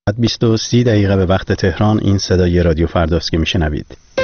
20:30 به وقت تهران. این صدای رادیو فرداست که میشنوید.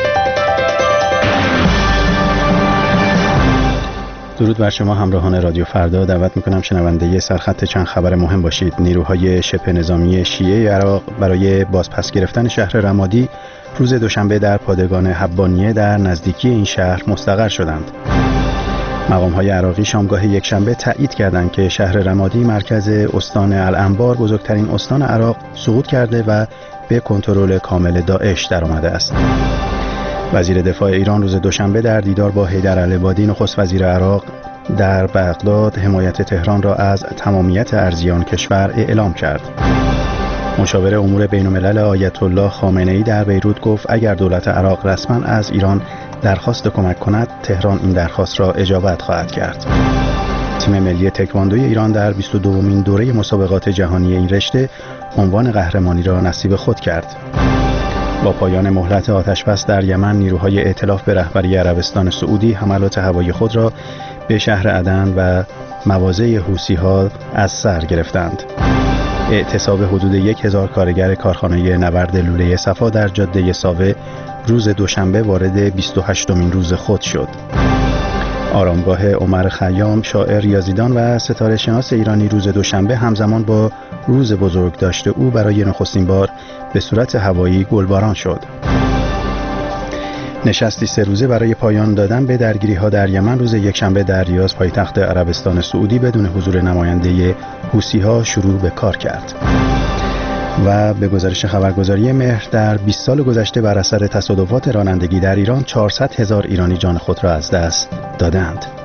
درود بر شما همراهان رادیو فردا. دعوت میکنم شنونده سرخط چند خبر مهم باشید. نیروهای شبه نظامی شیعه عراق برای بازپس گرفتن شهر رمادی روز دوشنبه در پادگان حبانیه در نزدیکی این شهر مستقر شدند. مقام‌های عراقی شامگاه یکشنبه تایید کردند که شهر رمادی مرکز استان الانبار بزرگترین استان عراق سقوط کرده و به کنترل کامل داعش درآمده است. وزیر دفاع ایران روز دوشنبه در دیدار با حیدر العبادی نخست وزیر عراق در بغداد حمایت تهران را از تمامیت ارضیان کشور اعلام کرد. مشاور امور بین‌الملل آیت الله خامنه‌ای در بیروت گفت اگر دولت عراق رسما از ایران درخواست کمک کند، تهران این درخواست را اجابت خواهد کرد. تیم ملی تکواندوی ایران در 22مین دوره مسابقات جهانی این رشته عنوان قهرمانی را نصیب خود کرد. با پایان مهلت آتشبس در یمن، نیروهای ائتلاف به رهبری عربستان سعودی حملات هوایی خود را به شهر عدن و مواضع حوثی‌ها از سر گرفتند. اعتصاب حدود 1000 کارگر کارخانه نورد لوله صفا در جاده ساوه روز دوشنبه وارد 28مین روز خود شد. آرامگاه عمر خیام، شاعر، ریاضیدان و ستاره شناس ایرانی روز دوشنبه همزمان با روز بزرگداشت او برای نخستین بار به صورت هوایی گلباران شد. نشستی 3 روزه برای پایان دادن به درگیری‌ها در یمن روز یکشنبه در ریاض پایتخت عربستان سعودی بدون حضور نماینده حوثی‌ها شروع به کار کرد. و به گزارش خبرگزاری مهر در 20 سال گذشته بر اثر تصادفات رانندگی در ایران 400,000 ایرانی جان خود را از دست دادند.